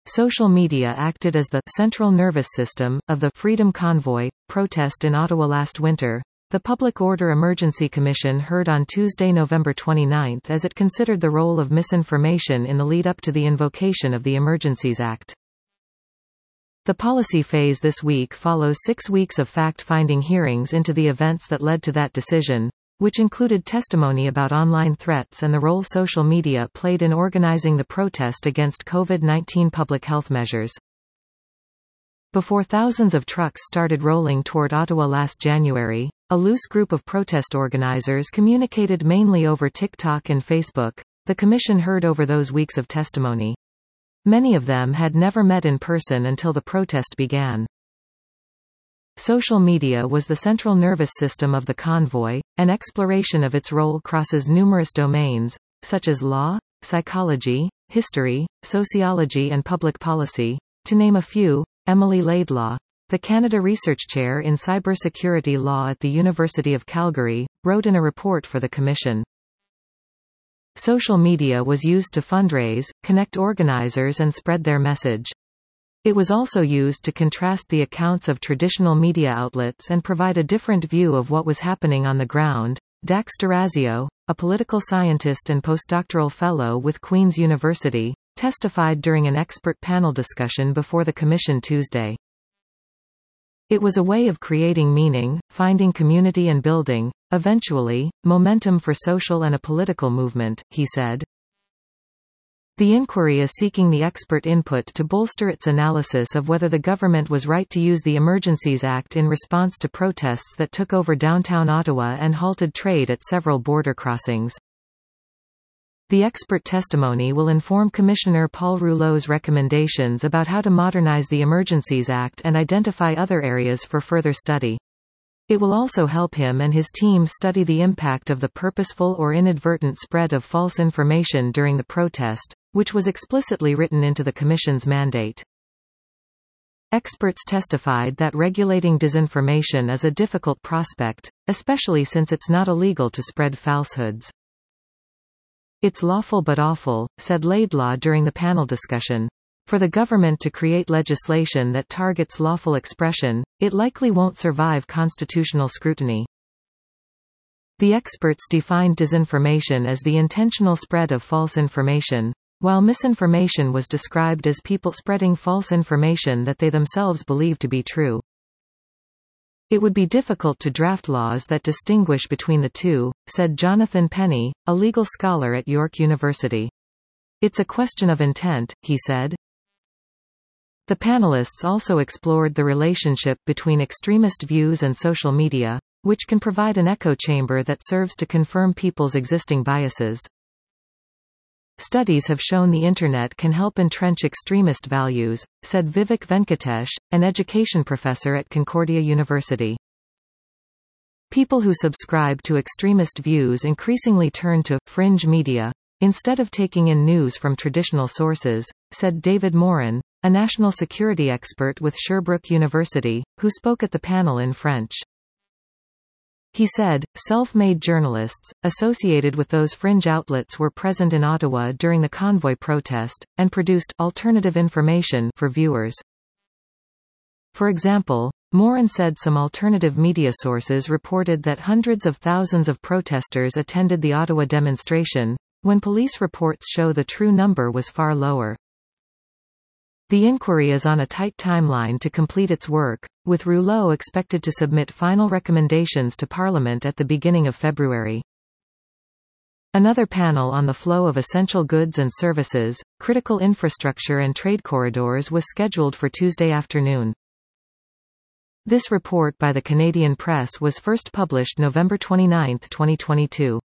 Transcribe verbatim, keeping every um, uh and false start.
Social media acted as the central nervous system of the Freedom Convoy protest in Ottawa last winter, the Public Order Emergency Commission heard on Tuesday, November twenty-ninth, as it considered the role of misinformation in the lead-up to the invocation of the Emergencies Act. The policy phase this week follows six weeks of fact-finding hearings into the events that led to that decision, which included testimony about online threats and the role social media played in organizing the protest against COVID nineteen public health measures. Before thousands of trucks started rolling toward Ottawa last January, a loose group of protest organizers communicated mainly over TikTok and Facebook. The commission heard over those weeks of testimony. Many of them had never met in person until the protest began. Social media was the central nervous system of the convoy. An exploration of its role crosses numerous domains, such as law, psychology, history, sociology and public policy. To name a few, Emily Laidlaw, the Canada Research Chair in Cybersecurity Law at the University of Calgary, wrote in a report for the Commission. Social media was used to fundraise, connect organizers and spread their message. It was also used to contrast the accounts of traditional media outlets and provide a different view of what was happening on the ground. Dax D'Orazio, a political scientist and postdoctoral fellow with Queen's University, testified during an expert panel discussion before the Commission Tuesday. It was a way of creating meaning, finding community and building, eventually, momentum for social and a political movement, he said. The inquiry is seeking the expert input to bolster its analysis of whether the government was right to use the Emergencies Act in response to protests that took over downtown Ottawa and halted trade at several border crossings. The expert testimony will inform Commissioner Paul Rouleau's recommendations about how to modernize the Emergencies Act and identify other areas for further study. It will also help him and his team study the impact of the purposeful or inadvertent spread of false information during the protest, which was explicitly written into the Commission's mandate. Experts testified that regulating disinformation is a difficult prospect, especially since it's not illegal to spread falsehoods. It's lawful but awful, said Laidlaw during the panel discussion. For the government to create legislation that targets lawful expression, it likely won't survive constitutional scrutiny. The experts defined disinformation as the intentional spread of false information, while misinformation was described as people spreading false information that they themselves believe to be true. It would be difficult to draft laws that distinguish between the two, said Jonathan Penny, a legal scholar at York University. It's a question of intent, he said. The panelists also explored the relationship between extremist views and social media, which can provide an echo chamber that serves to confirm people's existing biases. Studies have shown the Internet can help entrench extremist values, said Vivek Venkatesh, an education professor at Concordia University. People who subscribe to extremist views increasingly turn to fringe media, instead of taking in news from traditional sources, said David Morin, a national security expert with Sherbrooke University, who spoke at the panel in French. He said, self-made journalists, associated with those fringe outlets were present in Ottawa during the convoy protest, and produced alternative information for viewers. For example, Morin said some alternative media sources reported that hundreds of thousands of protesters attended the Ottawa demonstration, when police reports show the true number was far lower. The inquiry is on a tight timeline to complete its work, with Rouleau expected to submit final recommendations to Parliament at the beginning of February. Another panel on the flow of essential goods and services, critical infrastructure and trade corridors was scheduled for Tuesday afternoon. This report by the Canadian Press was first published November twenty-ninth, twenty twenty-two.